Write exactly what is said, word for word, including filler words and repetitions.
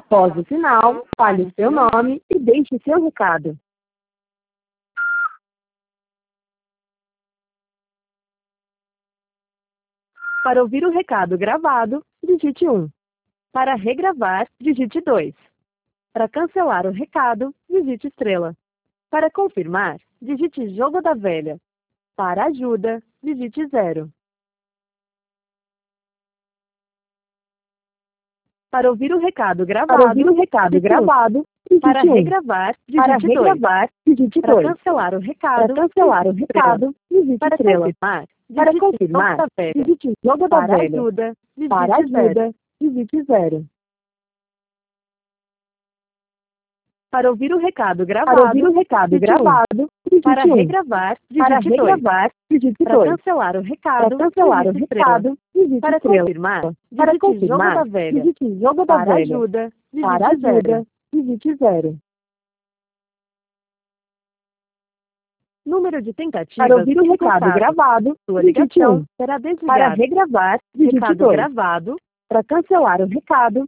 Após o sinal, fale o seu nome e deixe seu recado. Para ouvir o recado gravado, digite um. Para regravar, digite dois. Para cancelar o recado, digite estrela. Para confirmar, digite jogo da velha. Para ajuda, digite zero. Para ouvir o recado gravado, Para ouvir o recado digite um. gravado, digite Para um. regravar, Para digite dois. regravar, digite Para dois. cancelar o Para recado, cancelar o digite recado, digite Para estrela. confirmar, Para digite confirmar, jogo da velha. digite jogo da Para velha. ajuda, digite Para zero. ajuda, digite zero. Para ouvir o recado Para gravado, ouvir o recado digite um. gravado, digite Para um. regravar, Para digite dois. regravar, digite Para dois. cancelar o Para recado, cancelar o digite estrela. recado, digite Para estrela. confirmar, Para digite jogo confirmar, da velha. digite jogo da Para velha. ajuda, Para digite zero. ajuda, digite zero. Número de tentativas Para ouvir o de recado contato. gravado, Sua digite ligação um. será Para desligada. regravar, digite Recado dois. gravado, Para cancelar o recado,